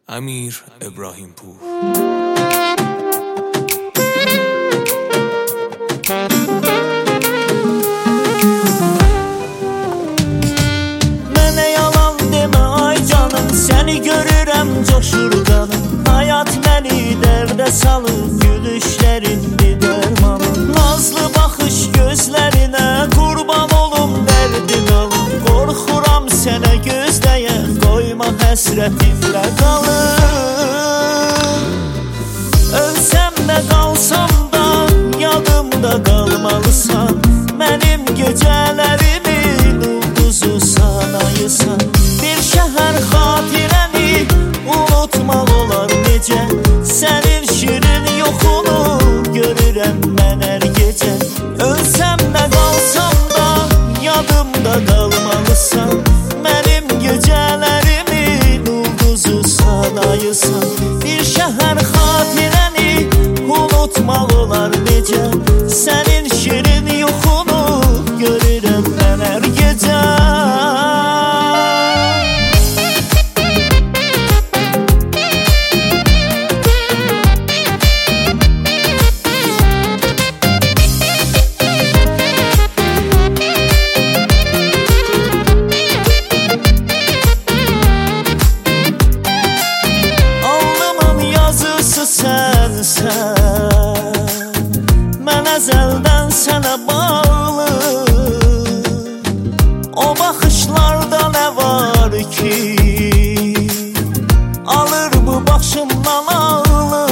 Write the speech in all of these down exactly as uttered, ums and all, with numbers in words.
امیر ابراهیم پور. Mənə yalan demə ay canım, səni görürəm coşur qanım. Hayat məni dərdə salır, gülüşlərindir dərmanım. Nazlı baxış gözlərinə qurban olum, dərdin alım. Qorxuram sənə gözləyə, qoyma həsrətimlə qalım. Ölsəm də qalsam da yadımda qalmalısan. Mənim gecələrimin ulduzusan, ayısan. Bir şəhər xatirəni unutmaq olar necə? Sənin şirin yoxunu görürəm mən hər gecə. Ölsəm də qalsam da yadımda qalmalısan. Mənim gecələrimin ulduzusan, ayısan. Bir şəhər xatirəni unutmaq olar necə? Sənin şirin yoxunu görürəm mən hər gecə. Sənsən, mən əzəldən sənə bağlı. O baxışlarda nə var ki, alır bu başımdan ağlı.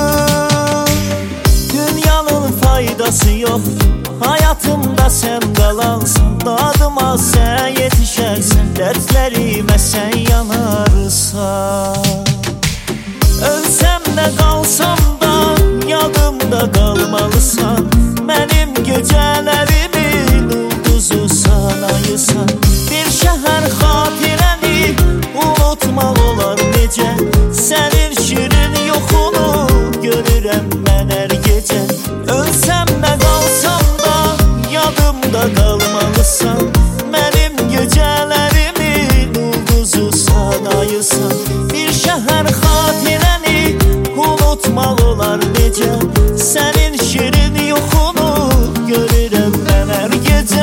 Dünyanın faydası yoxdur, həyatımda sən qalansan. Dadıma sən yetişərsən, dərdlərimə sən yanarsan. Ölsəm də qalsam da yadımda qalmalısan. Mənim gecələrimin ulduzusan, ayısan. Bir şəhər xatirəni unutmaq olar necə? Sənin şirin yoxunu görürəm mən hər gecə. Ölsəm də qalsam da yadımda qalmalısan. Mənim gecələrimin ulduzusan, ayısan. Bir şəhər xatirəni unutmaq olar necə? Sənin şirin yoxunu görürəm mən hər gecə.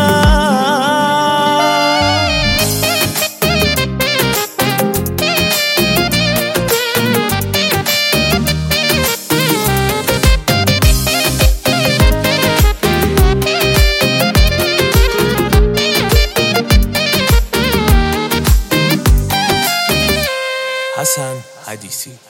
حسن حدیثی.